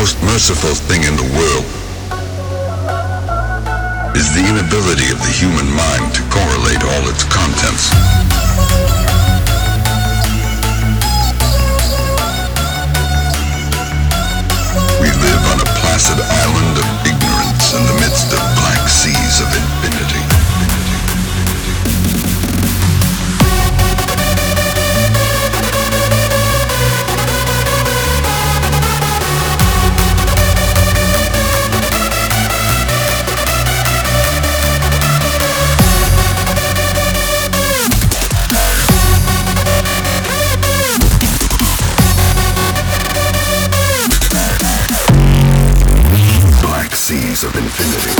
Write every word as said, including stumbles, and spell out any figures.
most merciful thing in the world is the inability of the human mind to correlate all its contents. We live on a placid island of ignorance in the midst of black seas of infinity. Seas of infinity.